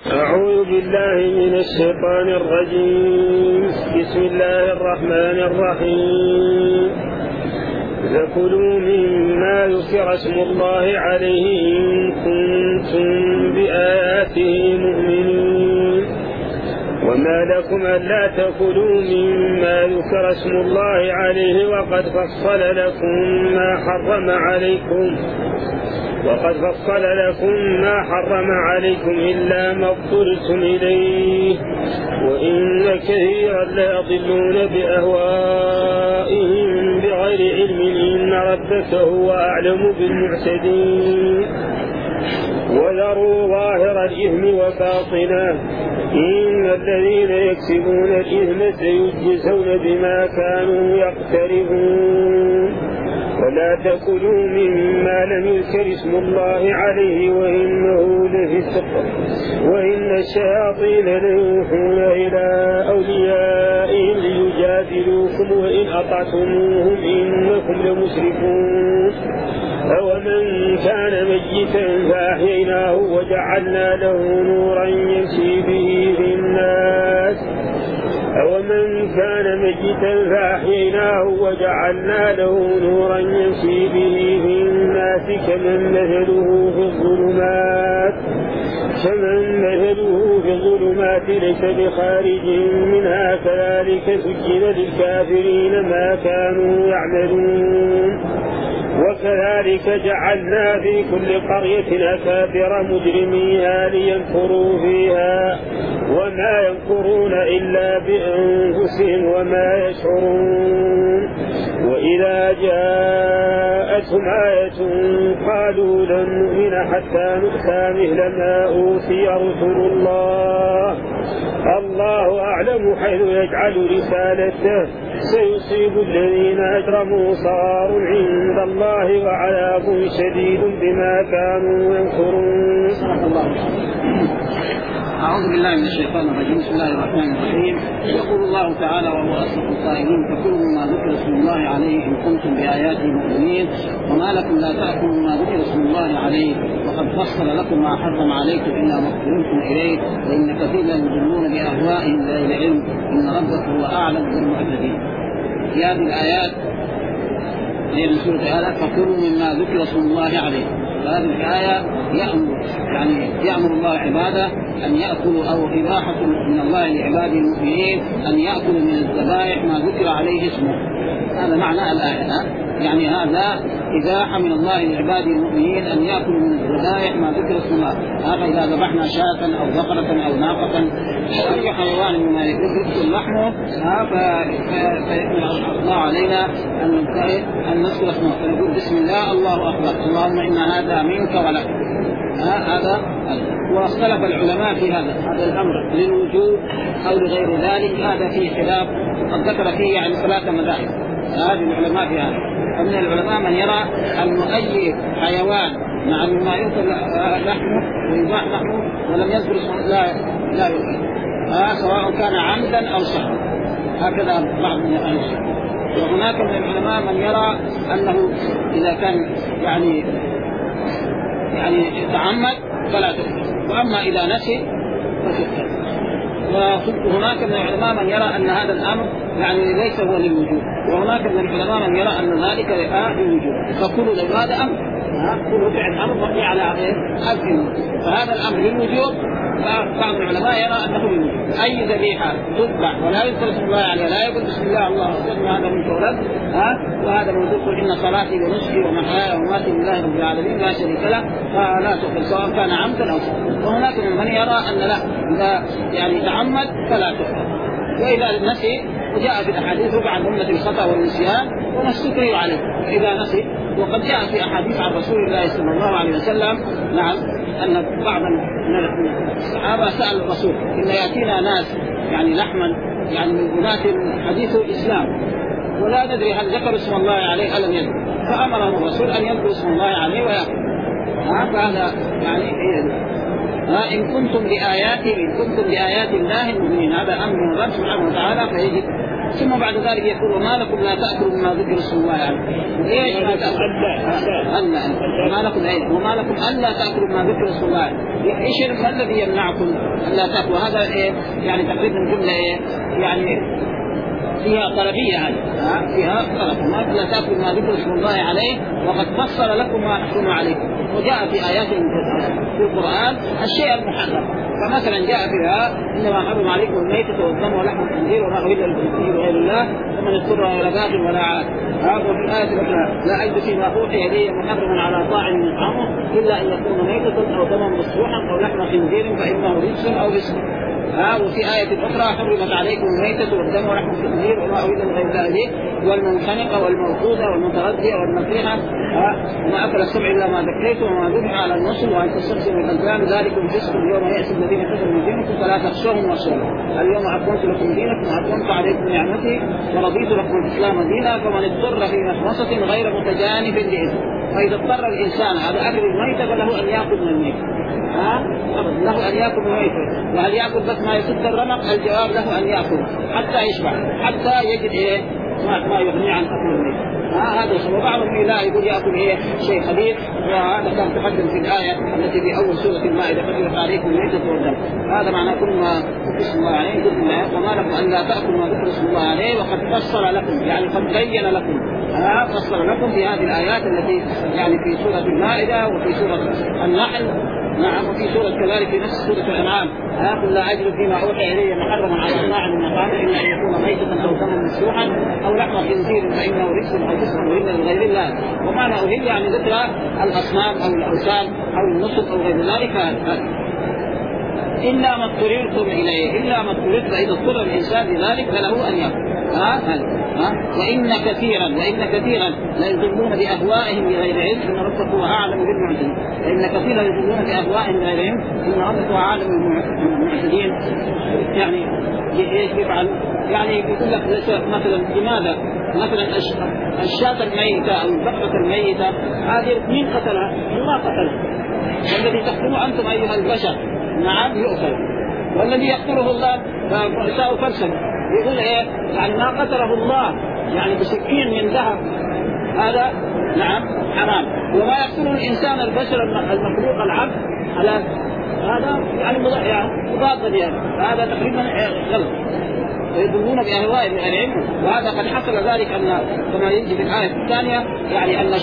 أعوذ بالله من الشيطان الرجيم. بسم الله الرحمن الرحيم. فكلوا مما ذكر اسم الله عليه إن كنتم بآياته مؤمنين. وما لكم ألا تأكلوا مما ذكر اسم الله عليه وقد فصل لكم ما حرم عليكم إلا ما اضطررتم إليه وإن كثيرا ليضلون بأهوائهم بغير علم إن ربك هو أعلم بالمعتدين. وذروا ظاهر الإثم وباطنه إن الذين يكسبون الإثم سيجزون بما كانوا يقترفون. ولا تأكلوا مما لم يذكر اسم الله عليه وإنه لفسق وإن الشياطين ليوحون إلى أوليائهم ليجادلوكم وإن أطعتموهم إنكم لمشركون. أومن كان ميتا فأحييناه وجعلنا له نورا يمشي به في الناس كمن مثله في الظلمات ليس بخارج منها كذلك سجن للكافرين ما كانوا يعملون. وكذلك جعلنا في كل قرية أكابر مجرميها ليمكروا فيها وما يمكرون إلا بأنفسهم وما يشعرون. وإذا جاءتهم آية قالوا لن نؤمن حتى نؤتى مثل ما أوتي رسل الله أعلم حيث يجعل رسالته سيصيب الذين أجرموا صغار عند الله وعذاب شديد بما كانوا ينكرون. أعوذ بالله من الشيطان الرجيم. بسم الله الرحمن الرحيم. يقول الله تعالى وهو أصدق القائلين فكلوا مما ذكر اسم الله عليه إن كنتم بآياته مؤمنين. وما لكم لا تأكلوا مما ذكر اسم الله عليه وقد فصل لكم ما حرم عليكم إلا ما اضطررتم إليه وإن كثيرا يضلون بأهوائهم بغير علم إن ربك هو أعلم بالمعتدين. في هذه الآيات هي سورة هذا فكلوا مما ذكر اسم الله عليه. هذه الآية يأمر الله عباده أن يأكلوا أو إباحة من الله لعباده المؤمنين أن يأكلوا من الذبائح ما ذكر عليه اسمه. هذا معنى الآية. يعني هذا إباحة من الله لعباده المؤمنين أن يأكلوا من الذبائح ما ذكر اسم الله. هذا إذا ذبحنا شاة أو بقرة أو ناقة أو أي حيوان مما يذكر لحمه فيأمر الله علينا أن نذكر اسمه فنقول بسم الله الله أكبر اللهم إن هذا منك ولك. هذا واختلف العلماء في هذا الأمر للوجوب أو لغير ذلك. هذا فيه خلاف قد ذكر فيه 3 مذاهب هذه العلماء في هذا. ومن العلماء من يرى أن أي حيوان مع ما يؤكل لحمه ويباح لحمه ولم يذكر اسمه لا يؤكل سواء كان عمدا أو سهوا. هكذا بعض من العلماء. وهناك من العلماء من يرى أنه إذا كان يعني يتعمد فلا تؤكل وأما إذا نسي فتؤكل. وهناك من العلماء من يرى أن هذا الأمر ليس هو للوجوب وهناك من العلماء من يرى أن ذلك للوجوب. فكل هذا أمر كل فعل أمر مبني على أذن. فهذا الأمر للوجوب. بعض العلماء يرى أنه للوجوب. أي ذبيحة تذبح ولا يذكر اسم الله عليها لا يقول بسم الله الله أكبر هذا من شغلك وهذا من ذكر إن صلاتي ونسكي ومحياي ومماتي لله رب العالمين لا شريك له فلا تؤكل سواء كان عمدا أو سهوا. وهناك من يرى أن لا إذا تعمد فلا تؤكل وإذا نسي وجاء في الأحاديث رفع عن أمة الخطأ والنسيان وما استكرهوا عليه فإذا نسي. وقد جاء في أحاديث عن رسول الله صلى الله عليه وسلم أن بعض من الصحابة سأل الرسول إن يأتينا ناس لحما من بنات حديث الإسلام ولا ندري هل ذكر اسم الله عليه ألم يذكر فأمره الرسول أن يذكر اسم الله عليه ويأكل. فهذا إن كنتم لآيات الله مؤمنين. هذا أمر من الله سبحانه وتعالى فيجب. ثم بعد ذلك يقول وما لكم لا تأكلوا مما ذكر اسم الله عليه. ليش ما تأكلوا؟ وما لكم ألا تأكلوا مما ذكر اسم الله عليه. إيش الذي يمنعكم ألا تأكلوا؟ هذا يعني تقريبا جملة يعني فيها طلبية فيها طلب. ما لا تأكلوا ما ذكر اسم الله عليه وقد فصل لكم ما حرم عليكم. وجاء في آيات في القرآن الشيء المحرم. فمثلا جاء فيها إنما حرم عليكم الميتة والدم ولحم الخنزير وما أهل للخنزير وغير الله ومن اضطر غير باغ ولا عاد. وفي الآية الأخرى لا أجد فيما أوحي إلي محرم على طاعم يطعمه إلا أن يكون ميتة أو دما مسفوحا أو لحم خنزير فإنه رجس أو فسق. وفي آية أخرى حرمت عليكم الميتة والدم ولحم الخنزير وما أهل لغير الله والمنخنقة والموقوذة والمتردية والنطيحة وما أكل السبع إلا ما ذكيتم وما ذبح على النصب وأن تستقسموا الأزلام ذلكم فسق. اليوم يأس الذين كفروا من دينكم فلا تخشوهم واخشوني اليوم أكملت لكم دينكم وأتممت عليكم نعمتي ورضيت لكم الإسلام دينا فمن اضطر في مخمصة غير متجانف لإثم. فإذا اضطر الإنسان على أكل الميتة فله أن يأكل من الميتة له أن يأكل الميتة. وهل يأكل بس ما يسد الرمق؟ الجواب له أن يأكل حتى يشبع حتى يجد ما يغني عن أكل الميتة. هذا سبب. بعضهم لا يقول يأكل شيء خبيث. وهذا كان تقدم في الآية التي في أول سورة المائدة حرمت عليكم الميتة والدم. هذا معناه كل ما ذكر اسم الله عليه وما لكم أن لا تأكلوا ما ذكر اسم الله عليه وقد فصل لكم يعني قد بين لكم فصل لكم في هذه الآيات التي يعني في سورة المائدة وفي سورة النحل. نعم. وفي سورة كذلك في نفس سورة الأنعام قل لا أجد فيما أوحي إلي محرما على طاعم المقام إلا أن يكون ميتة أو دما مسفوحا أو لحم خنزير فإنه رجس أو فسق وإلا لغير الله. ومعنى أهل يعني ذكر الأصنام أو الأوثان أو النصب أو غير ذلك. إلا ما اضطررتم إليه إلا ما اضطررت. فإذا اضطر الإنسان لذلك فله أن يأكل. وإن كثيرا لا يضلون بأهوائهم بغير علم إن ربك هو أعلم بالمعتدين. فإن كثيرا يضلون بأهوائهم بغير علم إن ربك هو أعلم بالمعتدين. يعني إيش يفعل؟ يعني يقول لك مثلا لماذا مثلا الشاة الميتة أو البقرة الميتة هذه مين قتلها؟ الله قتلها. والذي تقتلوا أنتم أيها البشر نعم يؤكل. والذي يقتله الله فساء فرسا. يقول يعني ما قتله الله يعني بسكين من ذهب هذا نعم حرام. وما يقتله الإنسان البشر المخلوق العبد على هذا يعني مضاد يعني هذا تقريبا غلط. ويضلون بأهوائهم بغير علم. وهذا قد حصل ذلك أن كما يجي في الآية الثانية يعني أن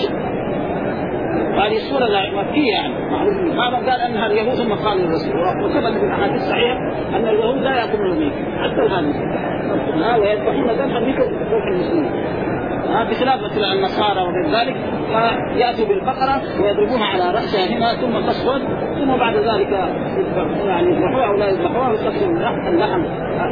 هذه السورة مكية يعني معروف. هذا قال أنها اليهود هم قالوا الرسول وثبت في الأحاديث الصحيحة أن اليهود لا يأكلون الميت حتى الآن ويذبحون ذبحا مثل ذبح المسلمين بخلاف مثل النصارى وغير ذلك. فيأتوا بالبقرة ويضربونها على رأسها هنا ثم تسود ثم بعد ذلك يعني يذبحوها أو لا يذبحوها ويستخدموا اللحم.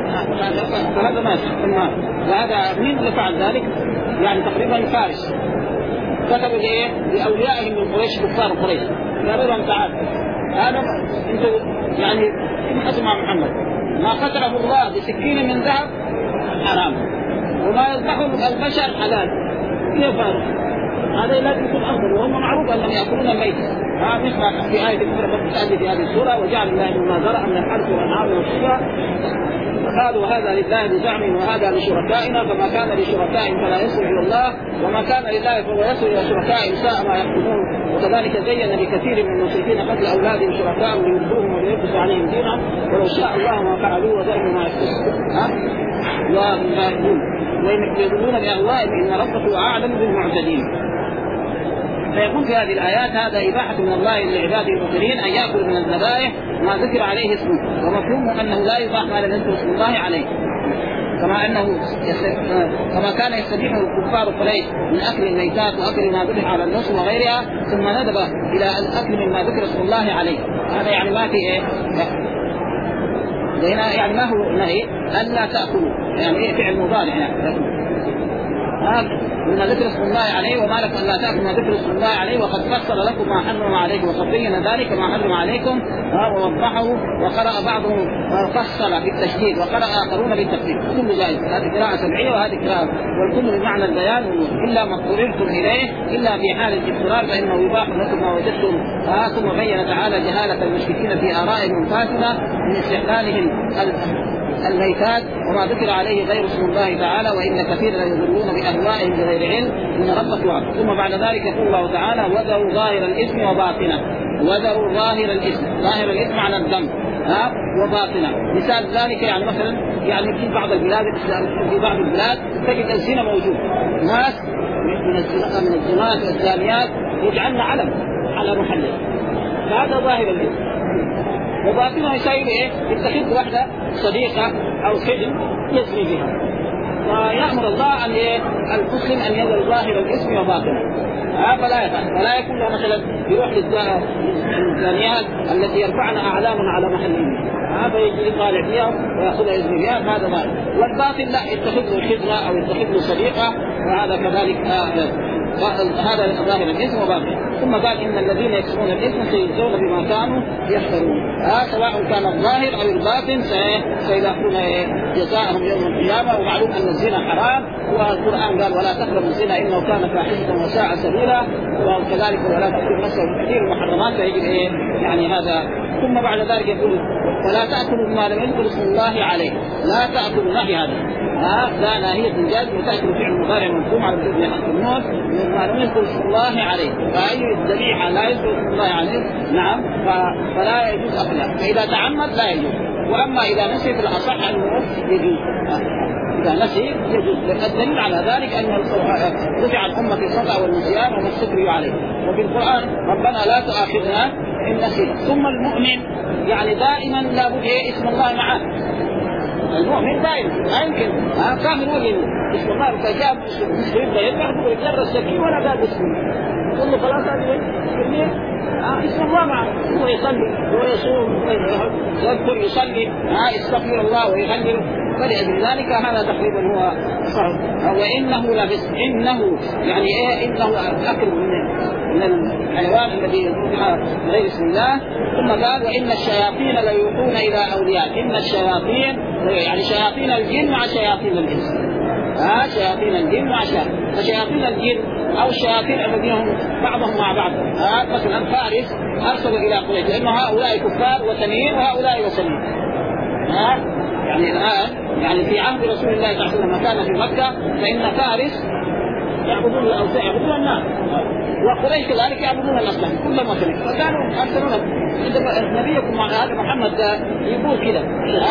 فهذا ما يفعل. وهذا مين اللي فعل ذلك؟ يعني تقريبا فارس كتبوا لأوليائهم من قريش كفار قريش قالوا لهم تعال هذا انتوا يعني ابحثوا مع محمد ما قتله الله بسكين من ذهب حرام وما يذبحه البشر حلال. كيف هذا لازم يكون أفضل. وهم معروف أنهم يأكلون الميت. مثل في آية أخرى تأتي في هذه السورة وجعل الله مما ذرأ من الحرث والأنعام والشجر فقالوا هذا لله بزعمهم وهذا لشركائنا فما كان لشركائهم فلا يصل إلى الله وما كان لله فهو يصل إلى شركائهم ساء ما يحكمون. وكذلك زين لكثير من المشركين قتل أولادهم شركائهم ليردوهم وليلبسوا عليهم دينهم ولو شاء الله ما فعلوا وذرهم ما يفعلون. ويضلون بأهوائهم إن ربك هو أعلم بالمعتدين. فيقول في هذه الآيات هذا إباحة من الله لعباده المؤمنين أن يأكل من الذبائح ما ذكر عليه اسمه. ومفهومه أنه لا يباح ما لم يذكر اسم الله عليه كما كان يستبيح الكفار قريش من أكل الميتات وأكل ما ذبح على النصب وغيرها ثم ندب إلى الأكل مما ذكر اسم الله عليه. هذا يعني ما في هنا يعني ما هو نهي ألا تأكلوا يعني فعل مضارع يعني من ذكر اسم الله عليه وما لكم لا تأكلوا ما ذكر اسم الله عليه وقد فصل لكم ما حرم عليكم وصبين ذلك ما حرم عليكم ووضحه. وقرأ بعضهم فصل بالتشديد وقرأ آخرون بالتفصيل، كل ذلك هذه قراءة سبعية وهذه قراءة، والكل بمعنى البيان إلا ما اضطررتم إليه إلا في حال الاضطرار فإنه يباح لكم ما وجدتم. ثم بين تعالى جهالة المشركين في آرائهم الفاسدة من استحلالهم الميتات وما ذكر عليه غير اسم الله تعالى، وإن كثيرا يضلون بأهوائهم بغير علم من ربك وعبد. ثم بعد ذلك يقول الله تعالى وذروا ظاهر الإثم وباطنه. وذروا ظاهر الإثم، ظاهر الإثم على الذنب وباطنه. مثال ذلك يعني مثلا يعني في بعض البلاد تجد الزنا موجود، ناس من الزنات والزانيات يجعلن علم على محله، هذا ظاهر الإثم. وباطنه يساوي ايه؟ يتخذ واحده صديقه او خدم يزني بها. ويأمر الله ان المسلم ان يظهر ظاهر الاسم وباطنه، فلا يفعل، فلا يكون له مثلا يروح للزانيات التي يرفعن اعلام على محلهم، هذا يجي يطالع فيها ويأخذها يزني بها، هذا ظاهر. والباطن لا، يتخذ له خدمه او يتخذ له صديقه، وهذا كذلك هذا ظاهر الاسم وباطنه. ثم قال إن الذين يكسبون الإثم سيجزون بما كانوا يفترون، سواء كان الظاهر أو الباطن سيلاقون جزاءهم يوم القيامة. ومعلوم أن الزنا حرام، والقرآن قال ولا تقربوا الزنا إنه كان فاحشة وساء سبيلا، وكذلك ولا تقتلوا نفسا بكثير المحرمات فيجب يعني هذا. ثم بعد ذلك يقول ولا تأكلوا ما لم يذكر اسم الله عليه. لا تأكلوا نهي هذا لا ناهية الجاز وتأكل فعل مضارع منصوب على الجزء حق النون ما لم يذكر اسم الله عليه. فأي الذبيحة لا يذكر اسم الله عليه نعم فلا يجوز أكلها، فإذا تعمد لا يجوز. وأما إذا نسي في الأصح أنه يجوز، إذا نسي يجوز. الدليل على ذلك أن رفع الأمة الخطأ والنسيان وما استكرهوا عليه. وفي القرآن ربنا لا تؤاخذنا إن نسينا. ثم المؤمن يعني دائما لا بد اسم الله معه، المؤمن دائما لا يمكن كافر وجه اسم الله فجاب مسلم لا يذبح يجرى السكين ولا قال اسمه كله خلاص هذا اسم الله معه. هو يصلي ويصوم ويذكر يصلي يستغفر الله ويهلل، فلأجل ذلك هذا تقريبا هو صحيح. وإنه لبس إنه يعني إنه أكل من الحيوان الذي يذبح غير اسم الله. ثم قال وإن الشياطين ليوحون إلى أولياء. إن الشياطين يعني شياطين الجن مع شياطين الإنس، شياطين الجن مع شياطين الجن أو الشياطين الذين هم بعضهم مع بعض. مثلا فارس أرسلوا إلى قريش لأنه هؤلاء كفار وثنيين وهؤلاء وثنيين. يعني الآن يعني في عهد رسول الله صلى الله عليه وسلم كان في مكة فإن فارس يعبدون الأوثان يعبدون النار، وقريش كذلك يعبدون الأصنام كلهم وثنين. فكانوا أرسلون نبيكم هذا محمد يقول كده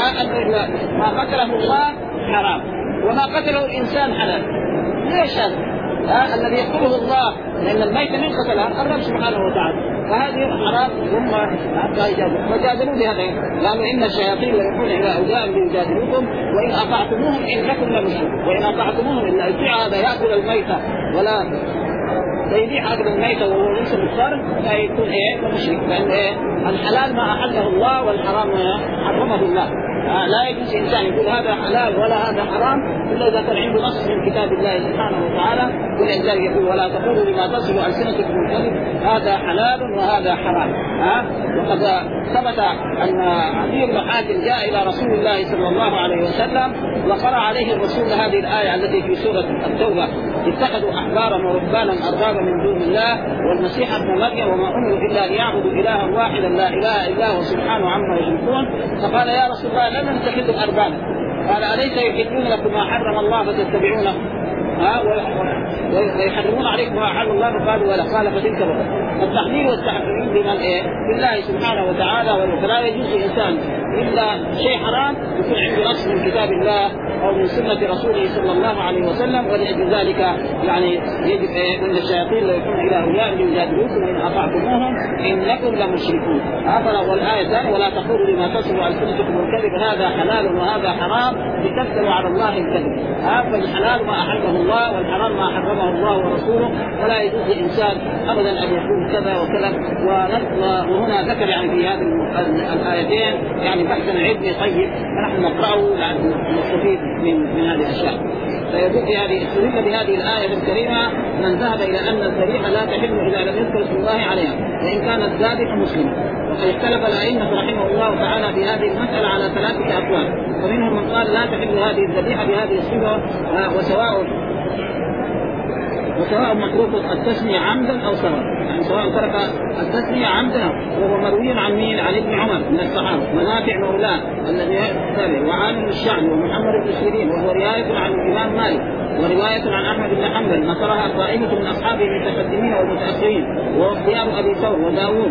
ما قتله الله حرام وما قتله الإنسان حلال. ليش هذا؟ الذي يقتله الله لأن الميت من قتلها الرب سبحانه وتعالى، فهذه حرام هم وجادلوا بهذا. قالوا إن الشياطين يروحون إلى أولياء ليجادلوكم وإن أطعتموهم إنكم لمشركون. وإن أطعتموهم إن الجوع هذا يأكل الميتة ولا يبيع أكل الميتة وهو ليس مضطر فيكون مشرك، لأن الحلال ما أحله الله والحرام ما حرمه الله. لا يجوز إنسان يقول هذا حلال ولا هذا حرام إلا إذا كان عنده نص من كتاب الله سبحانه وتعالى. ولذلك يقول ولا تقولوا لما تصل ألسنتكم الكذب هذا حلال وهذا حرام. وقد ثبت أن عدي بن حاتم جاء إلى رسول الله صلى الله عليه وسلم وقرأ عليه الرسول هذه الآية التي في سورة التوبة اتخذوا أحبارا ورهبانا أربابا من دون الله والمسيح ابن مريم وما أمروا إلا ليعبدوا إلها واحدا لا إله إلا هو سبحانه عما يشركون. فقال يا رسول الله لن نتخذوا أربابا. قال أليس يحلون لكم ما حرم الله فتتبعونه ويحرمون عليكم ما حرم الله؟ قالوا ولا. قال فتلك التحليل والتحريم بمن بالله سبحانه وتعالى. فلا يجوز إنسان إلا شيء حرام يكون عنده نص من كتاب الله أو من سنة رسوله صلى الله عليه وسلم. ولأجل ذلك يعني يجب أن الشياطين لا يكون إلى أولياء ليجادلوكم وإن أطعتموهم إنكم لمشركون. والآية الثانية ولا تقولوا لما تصل ألسنتكم الكذب هذا حلال وهذا حرام لتفتروا على الله الكذب. فالحلال ما أحله الله والحرام ما حرمه الله ورسوله. فلا يجوز للإنسان أبدا أن يقول كذا وكذا. وهنا ذكر يعني في هذه الآيتين يعني بحثا علمي طيب فنحن نقرأه لأن نستفيد من هذه الأشياء. فيقول في هذه استدل بهذه الآية الكريمة من ذهب إلى أن الذبيحة لا تحل إذا لم يذكر اسم الله عليها وإن كان الذابح مسلما. وقد اختلف الأئمة رحمه الله تعالى في هذه المسألة على 3 أقوال، ومنهم من قال لا تحل هذه الذبيحة بهذه الصفة وسواء متروك التسمية عمدا أو سواء، يعني سواء ترك التسمية عمدا. وهو مروي عن مين؟ عن ابن عمر من الصحابة، منافع مولاه الذي يتابع، وعامل الشعبي، ومحمد بن سيرين، وهو رواية عن الإمام مالك، ورواية عن أحمد بن حنبل نصرها طائفة من أصحابه المتقدمين والمتأخرين، واختيار أبي ثور وداوود،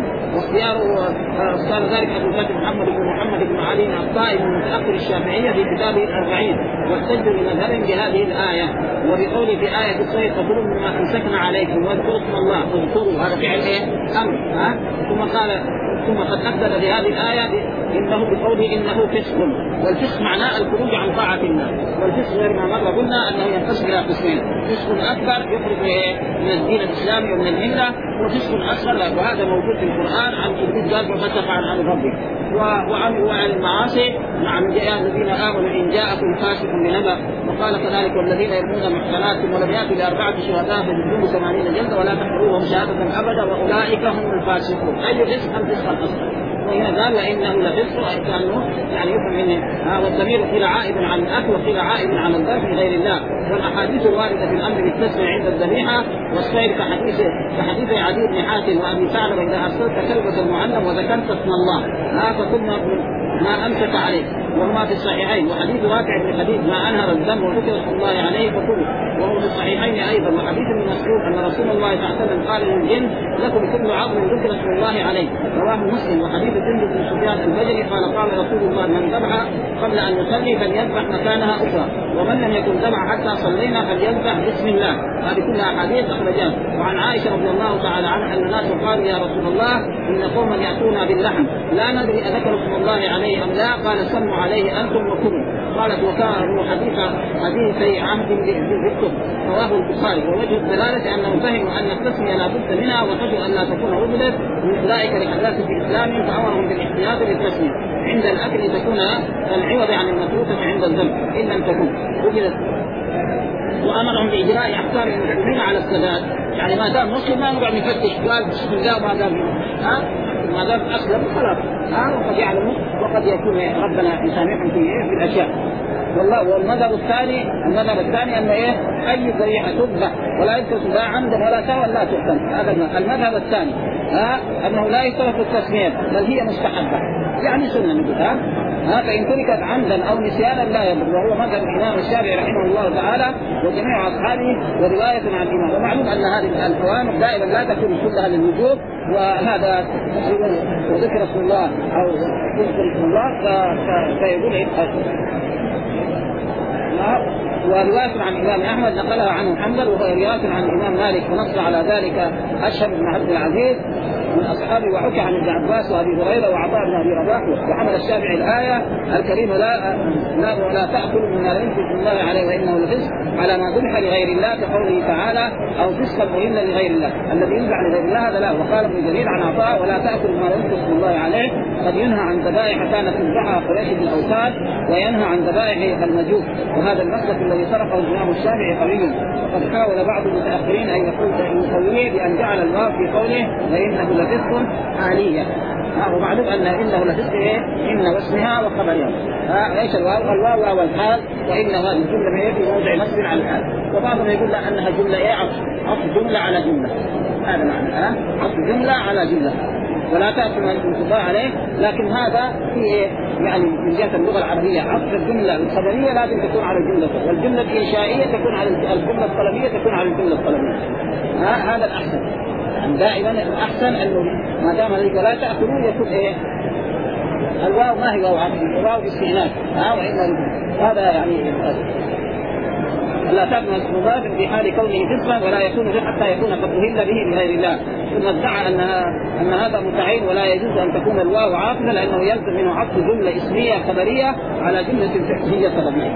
واختار ذلك أبو بكر محمد بن علي الطائي من متأخر الشافعية في كتابه 40، واحتجوا لمذهبهم بهذه الآية وبقوله في آية الصيد فكلوا مما أمسكنا عليكم واذكروا اسم الله، اذكروا هذا فعل أمر. ثم قد أكد بهذه الآية إنه بقوله إنه فسق، والفسق معناه الخروج عن طاعة الله، والفسق غير ما مر قلنا أنه ينقسم إلى قسمين: فسق أكبر يخرج من الدين الإسلامي ومن الملة، وفسق أصغر، وهذا موجود في القرآن عن إبليس قال وفتح عن ربك وعن المعاصي. نعم يا الذين آمنوا إن جاءكم فاسق بنبأ، وقال كذلك والذين يرمون محصنات ولم يأتوا ب4 شهداء فجلدوهم 80 جلدة ولا تحرموهم شهادة أبدا وأولئك هم الفاسقون. أي فسق الفسق الأصغر. وهنا قال وإنه لفسق كأنه يعني يفهم منه والضمير قيل عائد عن الأكل وقيل عائد عن الذبح لغير الله. والأحاديث الواردة في الأمر بالتسمية عند الذبيحة والصيد كحديث عدي بن حاتم وأبي ثعلبة إذا أرسلت كلبة المعلم وذكرت اسم الله فكل ما أمسك عليه، وهما في الصحيحين. وحديث رافع بن خديج ما أنهر الدم وذكر اسم الله عليه فكله، وهو في الصحيحين أيضا. وحديث ابن مسعود أن رسول الله صلى الله عليه وسلم قال للجن لكم كل عظم ذكر اسم الله عليه، رواه مسلم. وحديث جندب بن سفيان البجلي قال رسول الله من ذبح قبل أن يصلي فليذبح مكانها أخرى، ومن لم يكن ذبح حتى صلينا فليذبح بسم الله. هذه كلها أحاديث أخرجها. وعن عائشة رضي الله تعالى عنها أن الناس قالوا يا رسول الله إن قوما يأتون باللحم لا ندري أذكر اسم الله عليه أم لا، قال سموا عليه أنتم وكلوا. قالت وكان حديث عهد بالكفر، رواه البخاري. ووجه الدلالة أنهم فهموا أن التسمية لا بد منها وخشوا أن لا تكون عبدت من أولئك لحداثة في إسلامهم فأمرهم بالاحتياط بالتسمية عند الأكل تكون العوض عن المتروكة عند الذنب إن لم تكن وجدت، وأمرهم بإجراء أحكام المسلمين على السداد. يعني ما دام مسلم ما نقعد نفتش قال بسم الله ما دام أسلم خلاص وقد يعلموا وقد يكون ربنا يسامحهم في الأشياء. والمذهب الثاني أن أي ذبيحة تذبح ولا يذكر لا عمدا ولا سهوا لا تؤكل. هذا المذهب الثاني أنه لا يشترط التسمية بل هي مستحبة يعني سنة نقول فإن تركت عمدا أو نسيانا لا يضر، وهو مذهب الإمام الشافعي رحمه الله تعالى وجميع أصحابه ورواية عن الإمام. ومعلوم أن هذه الأوامر دائما لا تكون كلها للوجوب، وهذا وذكر اسم الله أو يذكر اسم الله فيقول ورواية عن الإمام أحمد نقلها عنه محمد، وهو رواية عن الإمام مالك ونص على ذلك أشهب بن عبد العزيز من أصحابه، وحكى عن ابن عباس وأبي هريرة وعطاء بن أبي رباح. وحمل الشافعي الآية الكريمة ولا تأكلوا مما لم يذكر الله عليه وإنه لفسق على ما ذبح لغير الله كقوله تعالى أو فسقا مهلا لغير الله. الذي يذبح لغير الله هذا لا. وقال ابن جرير عن عطاء ولا تأكلوا مما لم يذكر الله عليه قد ينهى عن ذبائح كانت تذبحها قريش بالأوثان وينهى عن ذبائح المجوس. وهذا المسلك الذي طرقه الإمام الشافعي قوي، وقد حاول بعض المتأخرين أن يقويه بأن جعل الله في قوله وإنه لفسق آلية. ومعلوم أن إنه لفسق إن واسمها وخبرها ايش الواو والحال، وإن هذه الجملة في موضع نصب على الحال. وبعضهم يقول أنها جملة عطف جملة على جملة، هذا معنى عطف جملة على جملة ولا تأتي من الانتظار عليه. لكن هذا في يعني من جهة اللغة العربية عطف الجملة الخبرية لازم تكون على الجملة، والجملة الإنشائية تكون على الجملة الطلبية تكون على الجملة الطلبية. هذا الأحسن، يعني دائما الأحسن أنه ما دام لا تأكلون يكون الواو ما هي واو عطف، الواو استئناف وإن هذا يعني لا تأكل مضاف في حال كونه فسقا ولا يكون حتى يكون قد أهل به لغير الله. ثم ادعى أن هذا متعين ولا يجوز أن تكون الواو عاطفة لأنه يلزم منه عطف جملة اسمية خبرية على جملة فعلية سببية.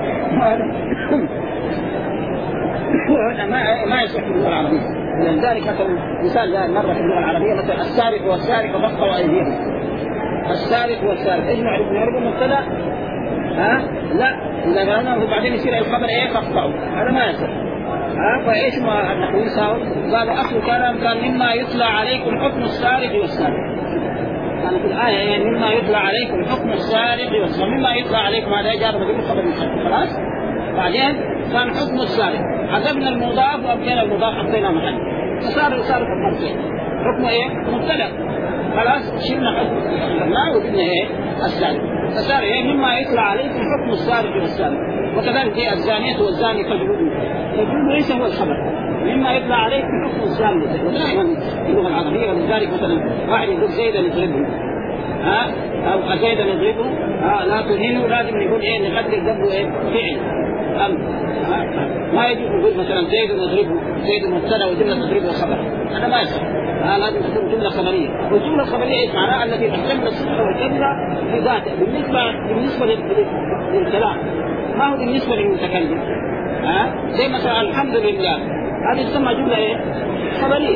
ما يصح في اللغة العربية. لذلك مثلا مثال مرة في اللغة العربية مثلا السارق والسارق فقطعوا أيديهم. السارق والسارق اجمع ابن عرب مبتدأ لا إذا قالنا وبعدين يصير الخبر إيه فاقطعوا، هذا ما يصير. فإيش ما التحويل صار؟ قالوا أصل كلام كان مما يطلع عليكم حكم السارق والسارق. كان في الآية يعني مما يطلع عليكم حكم السارق والسارق، مما يطلع عليكم هذا جار مجرد خبر مشترك خلاص. بعدين كان حكم السارق، حذفنا المضاف وأبقينا المضاف حطينا محل، فصار السارق الحرفين حكمه إيه؟ مبتدأ خلاص، شلنا حكم ما وجدنا إيه؟ السارق، فصار إيه؟ مما يطلع عليكم حكم السارق والسارق. وكذلك هي الزانية والزاني فاجلدوه، فاجلدوه ليس هو الخبر، مما يطلع عليكم حكم الزاني. ودائما في اللغة العربية ولذلك مثلا واحد يقول زيدا يضربه أو زيدا يضربه لا تهينه، لازم يقول إيه؟ نقدر قبله إيه؟ فعل ما يجي يقول مثلا زيد يضربه، زيد مبتدا وجمله تضربه خبر، هذا ما يصح. لازم تكون جمله خبريه، والجمله الخبريه ايش معناها؟ التي تحتمل الصدق والكذب في ذاته بالنسبه للكلام، ما هو بالنسبه للمتكلم. زي مثلا الحمد لله، هذه تسمى جمله ايه؟ خبريه.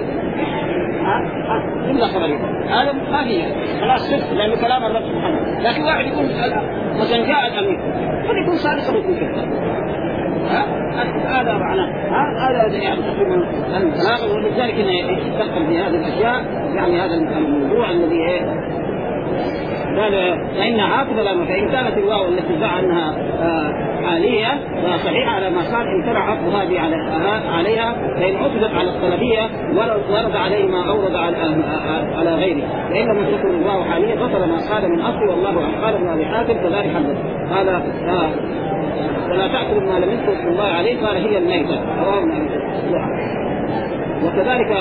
جمله خبريه، هذا ما فيها خلاص صدق لانه كلام الرب سبحانه. لكن واحد يقول مثلا جاء الامير، هذا يكون صادق ويكون كذاب. هذا معناه هذا يعني تقريبا البلاغه. ولذلك يتدخل في هذه الاشياء، يعني هذا الموضوع الذي ايه قال فإن عاقبة لما فإن كانت الواو التي ادعى أنها حالية فصحيحة على ما قال إن ترى عقب هذه عليها، فإن عقدت على الطلبية ورد عليه ما أورد على غيره، فإن لم تكن الواو حالية بطل ما قال من أصل. والله قال ابن أبي حاتم كذلك حدث قال ولا تأكل ما لم يذكر اسم الله عليه قال هي الميتة رواه ابن أبي حاتم. وكذلك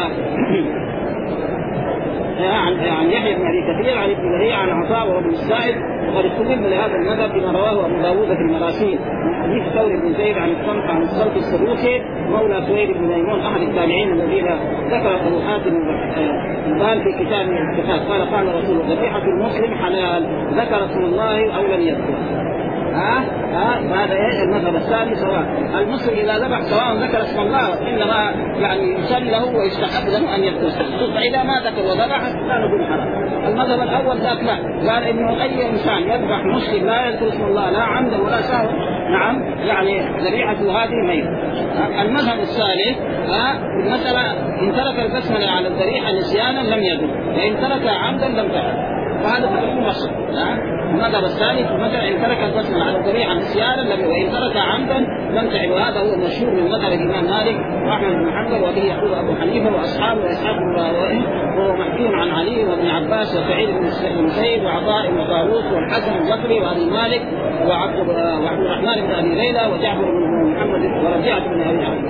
عن يحيى بن ابي كثير عن ابن لهيعة عن عطاء وابن السائب، وقد استدل لهذا المذهب بما رواه ابو داوود في المراسيل من حديث ثور بن زيد عن الصمت عن الصلت السلوكي مولى سويد بن ميمون احد التابعين الذين ذكر ابو حاتم قال في كتاب الاتفاق قال رسول الله ذبيحة المسلم حلال ذكر اسم الله او لم يذكر. هذا المذهب الثاني، سواء المسلم اذا ذبح سواء ذكر اسم الله انما يعني يسن له ويستحب له ان يذكر، فاذا ما ذكر وذبح لا نقول حرام. المذهب الاول ذاك لا، قال انه اي انسان يذبح مسلم لا يذكر اسم الله لا عمدا ولا سهوا نعم يعني ذبيحته هذه ميت. المذهب الثالث المسألة ان ترك البسملة على الذبيحة نسيانا لم يذكر، وان ترك عمدا لم تفعل، وهذا تكون بسط. المذهب الثالث مثلا ان ترك البسملة على الذبيحة نسيانا لم، وان ترك عمدا لم تعد. وهذا هو المشهور من مذهب الامام مالك واحمد بن حنبل، وبه يقول ابو حنيفه واصحابه واسحاق بن راهويه، وهو محكي عن علي وابن عباس وسعيد بن المسيب وعطاء بن طاووس والحسن البصري وابي مالك وعبد الرحمن بن ابي ليلى وجعفر بن محمد وربيعه بن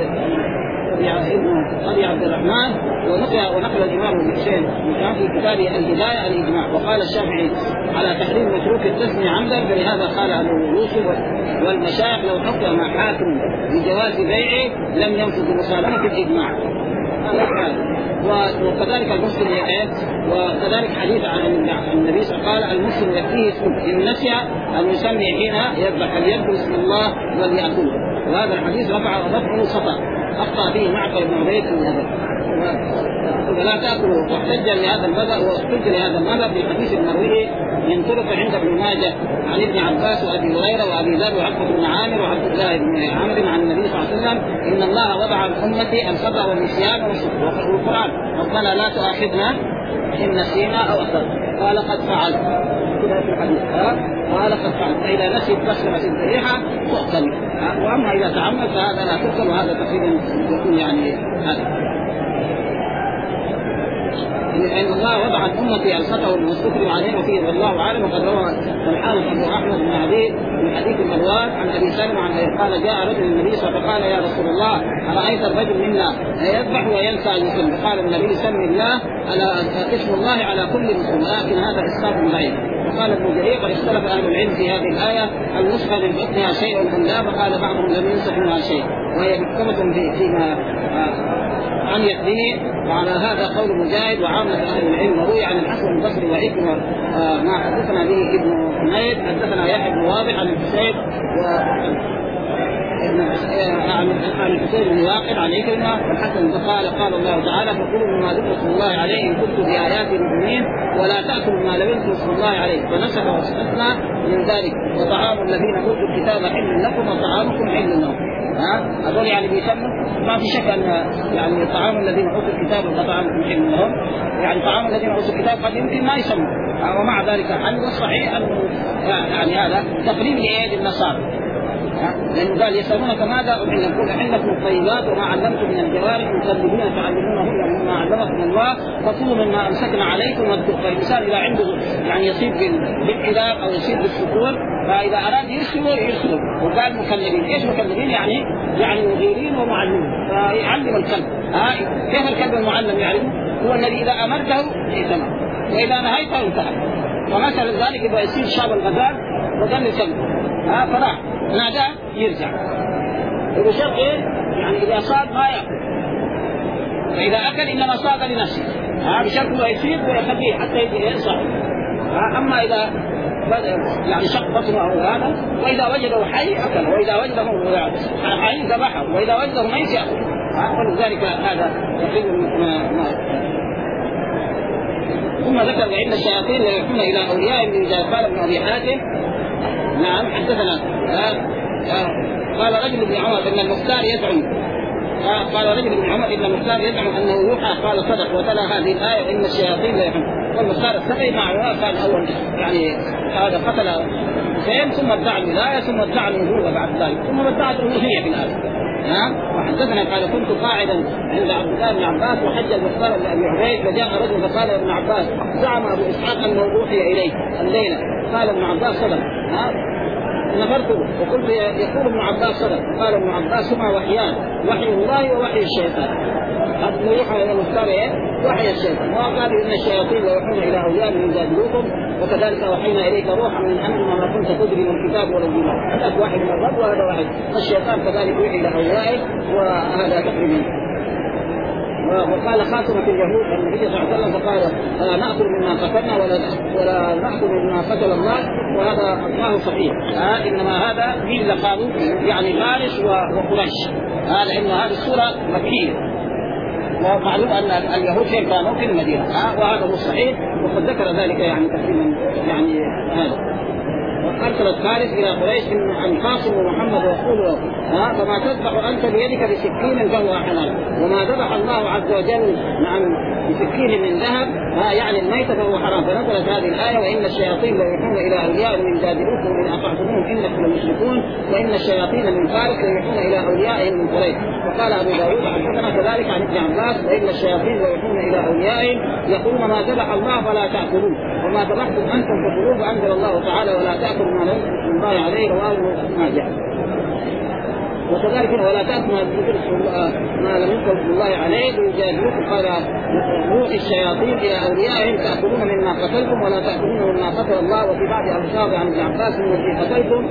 ابي عبد الرحمن. ونقل الامام ابن حسين في كتابه الهدايه الاجماع. وقال الشافعي على تحريم متروك التسميه عمدا، فلهذا قال ابو يوسف والمشايخ لو حكم حاكم بجواز بيعه لم ينفذ مخالفه الاجماع. وكذلك المسلم وكذلك حديث عن النبي صلى الله عليه وسلم قال المسلم يكفيه ان نسي ان يسمي حين يذبح فليذكر اسم الله وليأكله. وهذا الحديث رفعه خطأ أخطأ به معقل بن عبيد في هذا، فلا تأكلوا. واحتج لهذا المذهب بالحديث المروي من طرق عند ابن ماجه عن ابن عباس وابي هريره وابي ذر وعقبه بن عامر وعبد الله بن عمرو عن النبي صلى الله عليه وسلم ان الله وضع عن امتي الخطأ والنسيان والقرآن ربنا لا تؤاخذنا ان نسينا او اخطأنا قال قد فعلت كذا في الحديث قال قد فعلت. فاذا نسيت بسمة الذبيحه تؤكل، واما اذا تعمد فهذا لا تؤكل. وهذا تقريبا يكون يعني هذا لأن الله وضع أمتي الخطأ والمستكبر عليه فيه والله أعلم. وقد روى الحافظ أبو أحمد بن عدي من حديث المروان عن أبي سلمة عن قال جاء رجل النبي صلى الله عليه وسلم فقال يا رسول الله أرأيت الرجل منا يذبح وينسى أن يسلم؟ قال النبي سم الله على اسم الله على كل مسلم، لكن هذا إسقاط بعيد. وقال ابن جرير قد اختلف أهل العلم في هذه الآية النسخة من بطنها شيء أم لا، فقال بعضهم لم ينسخ منها شيء وهي محكمة فيما عن يقدمه. وعلى هذا قول مجاهد وعامة أهل العلم. وروي عن الحسن البصري وعكرمة ما حدثنا به ابن حميد حدثنا يحيى بن واضح عن الحسين عن الحسين بن واقد عن عكرمة والحسن قال الله تعالى فكلوا مما ذكر اسم الله عليه إن كنتم بآيات المؤمنين ولا تأكلوا ما لم يذكر اسم الله عليه فنسخ واستثنى من ذلك وطعام الذين أوتوا الكتاب حل لكم وطعامكم حل لهم. هذول يعني بيسموا ما في شك أن يعني طعام الذين أوتوا الكتاب وطعامكم حل لهم يعني طعام الذين أوتوا الكتاب قد يمكن ما يسموا ومع ذلك حل والصحيح أنه يعني هذا تقريب لأيدي النصارى لأنه قال يسألونك ماذا أحل لكم أحل لكم الطيبات وما علمتم من الجوارح مكذبين تعلمونهن مما علمكم الله فكلوا مما أمسكنا عليكم واذكروا فالإنسان إذا عنده يعني يصيب بالإذاب أو يصيب بالسكون فإذا أراد يرسلوا وقال مكلمين إيش مكلمين يعني مديرين ومعلمين فيعلم الكلب كيف الكلب المعلم يعلمه هو الذي إذا أمرته ائتمر وإذا نهيته انتهى ومثل ذلك إذا يصير شاب الغزال وقال الكلب فراح ناداه يرجع وبشرط يعني إذا صاد ما يأكل فإذا أكل إنما صاد لنفسه بشرط هو يصير ويخليه حتى ينصح أما إذا يعني شق بطنه أو هذا وإذا وجده حي أكل وإذا وجده حي ذبحه وإذا وجده ميت يأكل ولذلك هذا يقول ثم ذكر وإن الشياطين لا يوحون إلى أوليائهم إذا قال ابن أبي حاتم نعم حدثنا قال رجل ابن عمر إن المختار يزعم قال رجل ابن عمر إن المختار يزعم أنه يوحى قال صدق وتلا هذه الآية وإن الشياطين لا يوحون والمختار السقي مع كان أول يعني هذا قتل حسين ثم ادعى الولاية ثم ادعى النبوة بعد ذلك ثم ادعى الألوهية في الآية وحدثنا قال كنت قاعدا عند عبد الله بن عباس وحج المختار لأبي عبيد فجاء رجل فقال ابن عباس زعم أبو إسحاق أنه أوحي إليه الليلة قال ابن عباس صدق نظرت وقلت يقول ابن عباس صدق قال ابن عباس هما وحيان وحي الله ووحي الشيطان هذا يوحى إلى المختار وحي الشيطان وقال إن الشياطين يوحون إلى أوليائهم يجادلوكم وكذلك وحينا إليك روحا من أمرنا ما كنت تدري من الكتاب ولا الإيمان هذا واحد من الرب وهذا واحد الشيطان كذلك يوحي إلى أوليائه وهذا تقريبا. وقال خاتمة اليهود النبي صلى الله عليه وسلم فقال لا نأكل مما قتلنا ولا نأكل مما قتل الله وهذا الله صحيح إنما هذا مين اللي قالوا يعني فارس وقريش هذا إن هذه السورة مكية ومعلوم أن اليهود كانوا في المدينة وهذا مو صحيح وقد ذكر ذلك يعني تقريبا يعني هذا أرسلت فارس إلى قريش أن قاسم محمد ويقول فما تذبح أنت بيدك بسكين فهو حلال وما ذبح الله عز وجل بسكين من ذهب يعني الميت فهو حرام فنزلت هذه الآية وإن الشياطين ليوحون إلى أوليائهم يجادلوكم إن أطعتموهم إنكم لمشركون وإن الشياطين من فارس ليوحون إلى أوليائهم من قريش وقال أبو داود حدثنا كذلك عن ابن عباس وإن الشياطين ليوحون إلى أوليائهم يقولون ما ذبح الله فلا تأكلوه وما ذبحتم أنتم فكلوه فأنزل الله تعالى ولا تأكلوا ما لم يذكر الله عليه رواه ماجه وكذلك ولا تأكلوا ما لم يذكر الله عليه ليجادلوكم قال روح الشياطين إلى أوليائهم تأكلون مما قتلتم ولا تأكلون مما قتل الله وفي بعض ألفاظ عن ابن عباس إن الذي قتلتم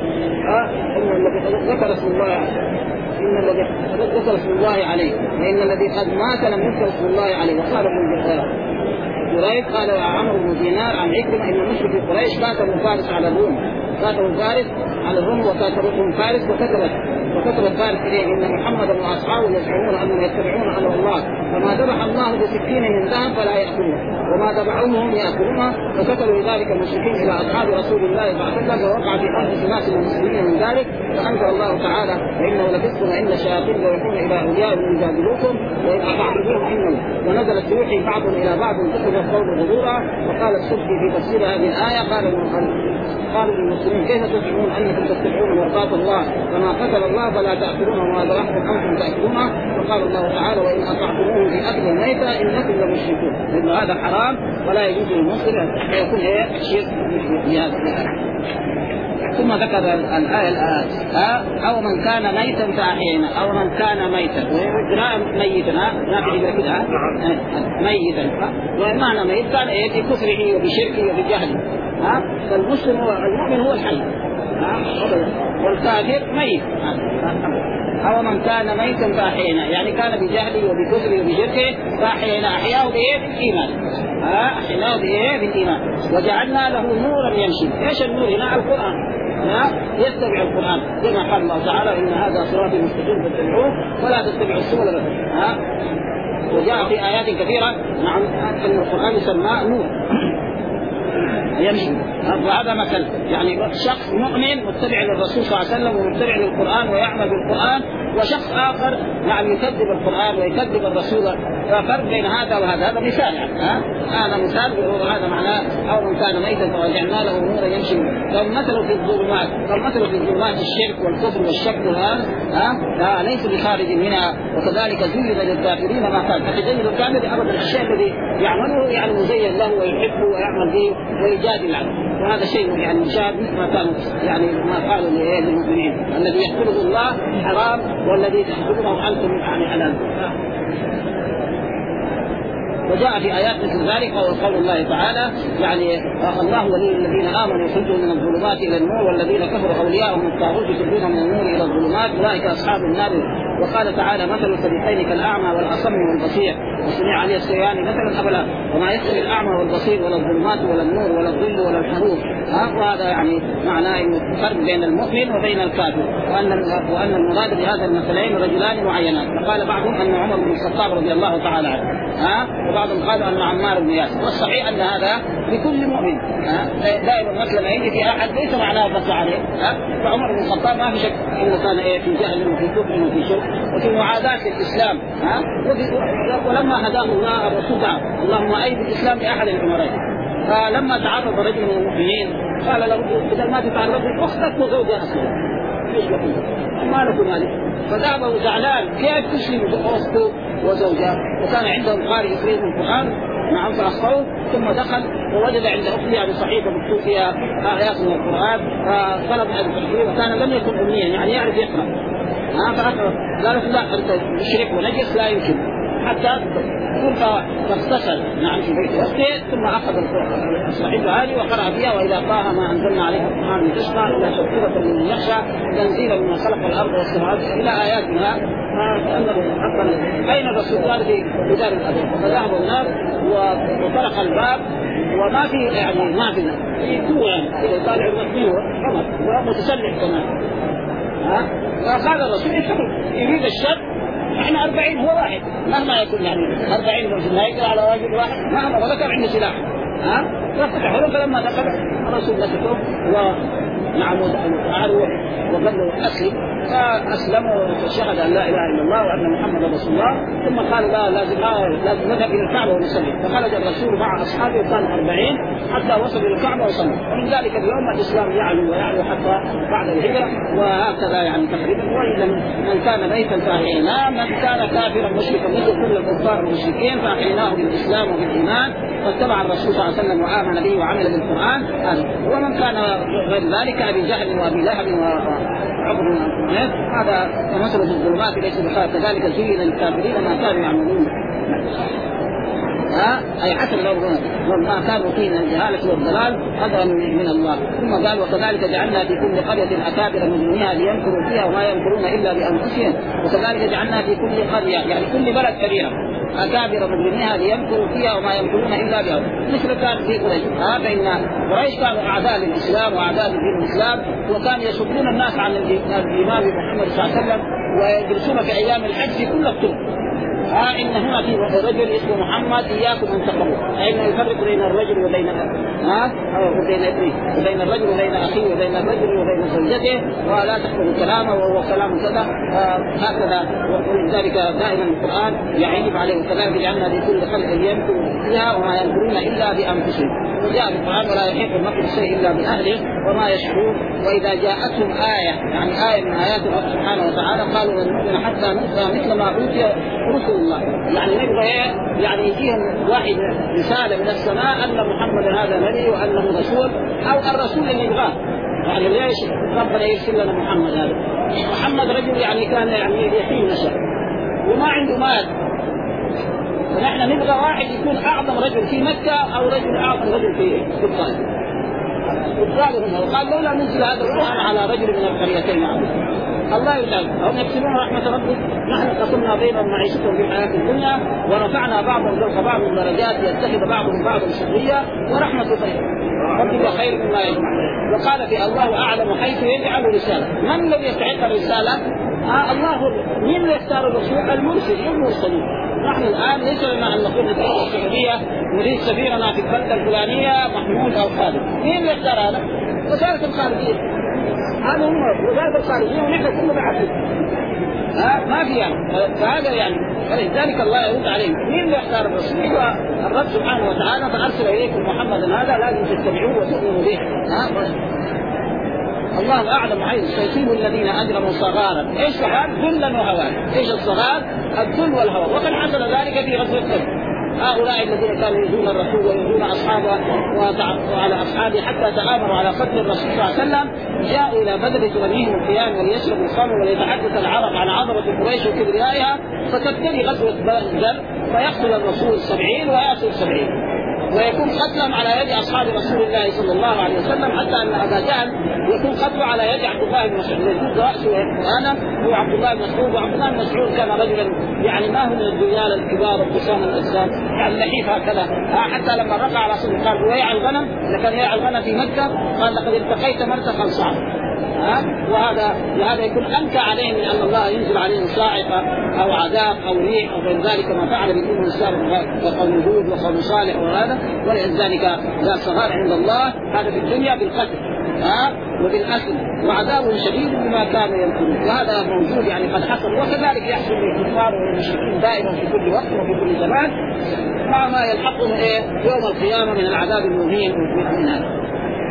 إن الذي ذكر اسم الله إن الذي ذكر اسم الله عليه وإن الذي قد مات لم يذكر اسم الله عليه وقال ابن جريج قال عمرو بن دينار عن عكرمة إن مشرك قريش كاتبوا فارس على الروم كاتبوا فارس على الروم وكاتبتهم فارس وكتبت فارس إليه إن محمدا وأصحابه يزعمون أنهم يتبعون أمر الله فما ذبح الله بسكين من ذهب فلا يأكلون وما ذبحوه هم يأكلونها فكتبوا ذلك المشركين إلى أصحاب رسول الله صلى الله عليه وسلم ووقع في أنفس ناس المسلمين من ذلك فأنزل الله تعالى وإنه لفسق وإن الشياطين ليوحون إلى أوليائهم يجادلوكم وإن أطعتموهم إنهم ونزلت يوحي بعضهم إلى بعض تخرج القول غرورا وقال السبكي في تفسير هذه الآية قالوا للمسلمين كيف تزعمون أنكم تتبعون مرضات الله فما قتل الله فلا تأكلون وما ذبحتم أنتم تأكلونه وقال الله تعالى وإن أطعتموهم في أكل الميتة إنكم لمشركون لأن هذا حرام ولا يجوز للمسلم أن يكون شيء بهذا. ثم ذكر الآية أو من كان ميتا فأحيينا أو من كان ميتا وقراءة ميتا لا في كده ميتا ومعنى ميت كان بكفره وبشركه وبجهله فالمسلم هو المؤمن هو الحي والكافر ميت. أو من كان ميتا فأحيينا، يعني كان بجهله وبكفره وبشركه فأحيينا، أحياه بإيه؟ بالإيمان. أحياه بإيه؟ بالإيمان. وجعلنا له نورا يمشي. إيش النور هنا؟ القرآن. يتبع القرآن كما قال الله تعالى إن هذا صراطي مستقيم فاتبعوه ولا تتبعوا السبل. وجاء في آيات كثيرة نعم أن القرآن يسمى نور يمشي. وهذا مثل يعني شخص مؤمن متبع للرسول صلى الله عليه وسلم ومتبع للقرآن ويعمل بالقرآن، وشخص آخر يعني يكذب القرآن ويكذب الرسول. ففرق بين هذا وهذا، هذا مثال يعني هذا مثال وهذا معناه أو من كان ميتا فوجعلنا له نورا يمشي. فالمثل في الظلمات، فالمثل في الظلمات الشرك والكفر والشك ليس بخارج منها. وكذلك زين للكافرين ما كان، فتزين الكافر أبدا الشيء الذي يعمله يعني مزين له ويحبه ويعمل به ويجادل عنه، وهذا شيء يعني مشاهد مثل ما كانوا يعني ما قالوا للمؤمنين الذي يحكمه الله حرام والذي تحكمه أنتم يعني حلال. وجاء في آيات مثل ذلك وقول الله تعالى يعني الله ولي الذين آمنوا يخرجهم من الظلمات إلى النور والذين كفروا أولياءهم الطاغوت يخرجونهم من النور إلى الظلمات أولئك أصحاب النار. وقال تعالى مثل الفريقين كالأعمى والأصم والبصير وسمع عليه السيان مثلا أبلا وما يستوي الأعمى والبصير ولا الظلمات ولا النور ولا الظل ولا الحروف. وهذا يعني معناه الفرق بين المؤمن وبين الكافر، وأن المراد بهذا المثلين رجلان معينان. فقال بعضهم أن عمر بن الخطاب رضي الله تعالى عنه وبعضهم قالوا أن عمار بن ياسر. والصحيح أن هذا لكل مؤمن دائما مثلا يجي في أحد ليس معناه بس عليه. فعمر بن الخطاب ما في شك إنه كان في جهل وفي كفر وفي شرك وفي معاداة للإسلام. ولما هداه الله الرسول دعا اللهم أيد الإسلام بأحد الأمرين. فلما تعرض رجل من المؤمنين قال له بدل ما تتعرض أختك وزوجها أصلا ايش بقول ما لكم مالك. فذهب وزعلان كيف تسلم أخته وزوجها، وكان عندهم قارئ يقرأ القرآن نعم فأخوه. ثم دخل ووجد عند أختها بصحيفة مكتوب فيها آيات من القرآن فطلب أن تحريه، وكان لم يكن أمنيا يعني يعرف يقرأ. فأخذ قالت لا أنت مشرك ونجس لا يمكن حتى فاغتسل نعم في بيت أخته. ثم أخذ الصحيفة هذه وقرأ فيها وإذا طه ما أنزلنا عليك القرآن لتشقى إلا تذكرة لمن يخشى تنزيلا من خلق الأرض والسماوات إلى آياتها. بين الرسول قال في دار الأبد فذهبوا النار وطرق الباب وما في يعني نافذة يكون يعني طالع المسلم ومتسلح كمان. فقال الرسول يريد الشر احنا 40 هو واحد مهما يكون يعني 40 في النهاية على واجب واحد مهما وذكر عنده سلاح ففتحوا له. فلما دخل الرسول مسكه ونعم وعروا وقال له أسلم فأسلموا وشهد أن لا إله إلا الله وأن محمد رسول الله. ثم قال لا لازم نذهب إلى الكعبة ونصلي. فخرج الرسول مع أصحابه كانوا 40 حتى وصلوا إلى الكعبة وصلوا. ومن ذلك اليوم الإسلام يعلو ويعلو حتى بعد الهجرة وهكذا يعني تقريبا. وإذا من كان ميتا فأحييناه من كان كافرا مشركا مثل كل الكفار المشركين فأحييناه بالإسلام وبالإيمان فاتبع الرسول صلى الله عليه وسلم وآمن به وعمل بالقرآن. ومن كان غير ذلك أبي جهل وأبي لهب وعقب هذا مثل في الظلمات ليس بخير. كذلك زين للكافرين ما كانوا يعملون أي حسب ما كانوا فيه من الجهالة والضلال هذا من الله. ثم قال وكذلك جعلنا في كل قرية أكابر مجرميها ليمكروا فيها وما يمكرون إلا بأنفسهم. وكذلك جعلنا في كل قرية يعني كل بلد كبيرة أكابر مجرميها ليمكروا فيها وما يمكرون إلا بأنفسهم. مثل كان في قريش فإن قريش كانوا أعداء للإسلام وأعداء لدين الإسلام وكانوا يصدون الناس عن الإمام محمد صلى الله عليه وسلم ويدرسون في أيام الحج في كل الطرق. إن هنا في رجل اسمه محمد إياكم أن تقروا إنه يفرق بين الرجل وبين وبين الرجل وبين أخيه وبين الرجل وبين زوجته ولا تحفظوا كلامه وهو كلام كذا هكذا. ولذلك دائما القرآن يعيب عليه وكذلك جعلنا لكل خلق يمكر فيها وما يمكرون إلا بأنفسهم. وجاء في القرآن ولا يحيط المكر الشيء إلا بأهله وما يشعرون. وإذا جاءتهم آية يعني آية من آيات الله سبحانه وتعالى قالوا لن نؤمن حتى نؤتى مثل ما أوتي رسل الله. يعني نبغى يعني يجيهم واحد رسالة من السماء أن محمد هذا نبي وأنه رسول أو الرسول اللي يبغاه. يعني ليش ربنا يرسل لنا محمد هذا؟ محمد رجل يعني كان يعني يتيم نشأ وما عنده مال. فنحن نبغى واحد يكون أعظم رجل في مكة أو رجل أعظم رجل في الطائف. وقال لولا نزل هذا القرآن على رجل من القريتين عظيم. الله يقول هم يكسبون رحمة ربك نحن قسمنا بينهم معيشتهم في الحياة الدنيا ورفعنا بعضهم فوق بعض درجات يتخذ بعضهم بعضا سخريا ورحمة ربك خير مما يجمع. وقال في الله أعلم حيث يجعل رسالة. من الذي يستحق الرسالة؟ الله. مين اللي يختار الرسول؟ المرسل المرسلين. نحن الآن ليس لنا أن نقول للدولة السعودية نريد سفيرنا في البلدة الفلانية محمود أو خالد. مين اللي يختار هذا؟ وزارة الخارجية. هذا هو وزارة الخارجية ونحن كلنا بعثين. ما في يعني. فهذا يعني فلذلك الله يرد عليهم. مين اللي يختار الرسول؟ هو الرب سبحانه وتعالى فأرسل إليكم محمدا هذا لازم تتبعوه وتؤمنوا به. الله أعلم حيث سيصيب الذين أجرموا صغارا. إيش صغار؟ ذلا وهوان. إيش الصغار؟ الذل والهوان. وقد حصل ذلك في غزوة بدر. هؤلاء الذين كانوا يؤذون الرسول ويؤذون أصحابه وعلى أصحابه حتى تآمروا على قتل الرسول صلى الله عليه وسلم جاءوا إلى بدر تغنيهم القيام وليشربوا الخمر وليتحدث العرب عن عظمة قريش وكبريائها فتبتدي غزوة بدر فيقتل الرسول 70 ويأسر 70 ويكون قتلهم على يد أصحاب رسول الله صلى الله عليه وسلم حتى أن أبا جهل يكون قتله على يد عبد الله بن مسعود يجوز رأسه ويكون هو عبد الله بن مسعود. وعبد الله بن مسعود كان رجلا يعني ما هو من الرجال الكبار القسام الأجسام يعني نحيف هكذا. حتى لما رفع على صدره قال ويع الغنم لكن يع الغنم في مكة قال لقد التقيت مرتقا صعبا. وهذا يكون أنكى عليه من أن الله ينزل عليهم صاعقة أو عذاب أو ريح أو غير ذلك ما فعل بكل السابق وقوم هود وقوم صالح وهذا. ولذلك لا صغار عند الله هذا في الدنيا بالقتل وبالأسر وعذاب شديد بما كانوا ينكرون. وهذا موجود يعني قد حصل وكذلك يحصل للكفار والمشركين دائما في كل وقت وفي كل زمان مع ما يلحقهم يوم القيامة من العذاب المهين من هذا.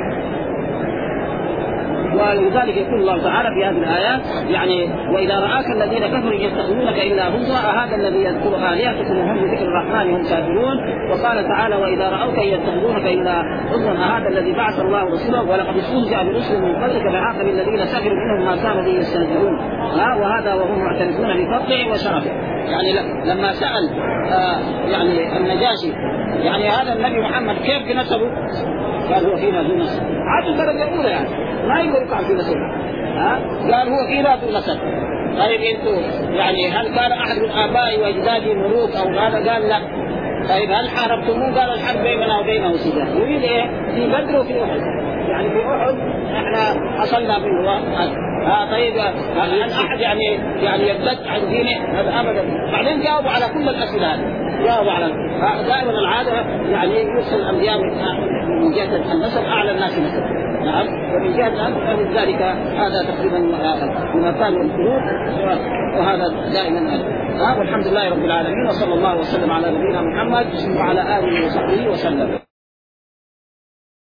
ولذلك يقول الله تعالى في هذه الآيات يعني وإذا رآك الذين كفروا يتخذونك إلا هزوا هذا الذي يذكر آلهتكم وهم بذكر الرحمن هم كافرون. وقال تعالى وإذا رأوك يتخذونك إلا هزوا هذا الذي بعث الله رسوله ولقد استهزأ برسل من قبلك فعاقب الذين سخروا منهم ما كانوا به يستهزئون. وهذا وهم معترفون بفضله وشرفه. يعني لما سأل يعني النجاشي يعني هذا النبي محمد كيف نسبه؟ قال هو فينا ذو نسب. عاد الدرجة الأولى يعني ما يقدر يقع في نسب. قال هو فينا ذو نسب. طيب انتم يعني هل كان أحد من آبائي وأجدادي ملوك أو هذا؟ قال لا. طيب هل حاربتموه؟ قال الحرب بيننا وبينه سجال. يريد إيه؟ في بدر وفي أحد. يعني في أحد احنا حصلنا بالله. طيب هل أحد يعني يرتد عن دينه؟ هذا أبدا. بعدين جاوبوا على كل الأسئلة هذه. جاوبوا على دائما العادة يعني يرسل الأنبياء من جهة النسب أعلى الناس نسب. نعم. ومن جهة ذلك هذا تقريبا من كان القلوب وهذا دائما والحمد لله رب العالمين وصلى الله وسلم على نبينا محمد وعلى آله وصحبه وسلم.